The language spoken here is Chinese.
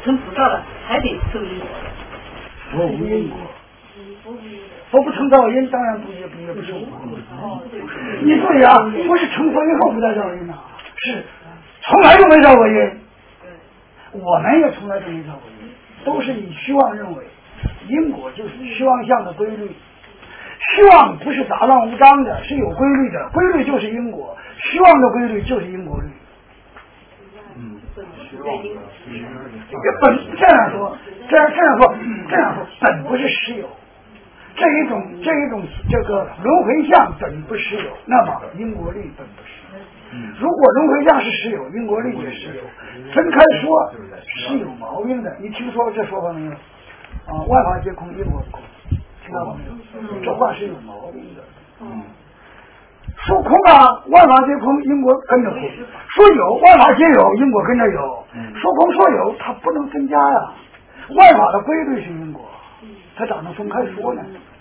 成菩萨了，还得受因果。 佛无因果，佛不成道因，当然不受果。你注意啊，不是成佛以后不再造因呐，是从来就没造过因。我们也从来都没造过因，都是以虚妄认为因果就是虚妄相的规律。虚妄不是杂乱无章的，是有规律的，规律就是因果，虚妄的规律就是因果律。本这样说，本不是实有，这一种这个轮回相本不实有，那么因果律本不实有。如果轮回相是实有，因果律也实有，分开说是有毛病的。你听说这说法没有？万法皆空，因果不空，听到没有？这话是有毛病的。说空啊，万法皆空，因果跟着空；说有，万法皆有，因果跟着有。说空说有，它不能分家呀。万法的规律是因果，它咋能分开说呢？